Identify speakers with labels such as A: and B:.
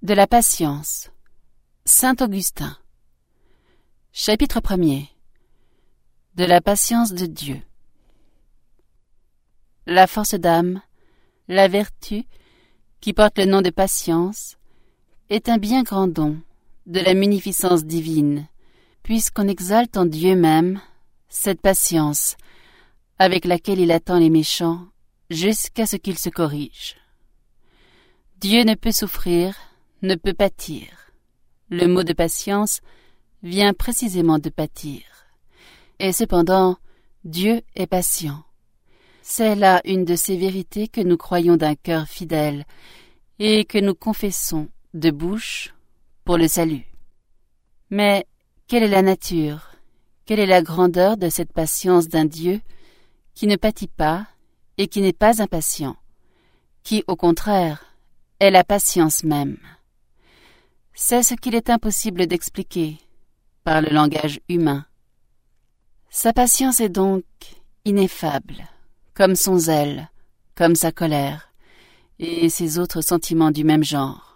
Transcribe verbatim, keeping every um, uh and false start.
A: De la patience. Saint Augustin. Chapitre premier. De la patience de Dieu. La force d'âme, la vertu, qui porte le nom de patience, est un bien grand don de la munificence divine, puisqu'on exalte en Dieu même cette patience avec laquelle il attend les méchants jusqu'à ce qu'ils se corrigent. Dieu ne peut souffrir, ne peut pâtir. Le mot de patience vient précisément de pâtir. Et cependant, Dieu est patient. C'est là une de ces vérités que nous croyons d'un cœur fidèle et que nous confessons de bouche pour le salut. Mais quelle est la nature, quelle est la grandeur de cette patience d'un Dieu qui ne pâtit pas et qui n'est pas impatient, qui, au contraire, est la patience même. C'est ce qu'il est impossible d'expliquer par le langage humain. Sa patience est donc ineffable, comme son zèle, comme sa colère, et ses autres sentiments du même genre.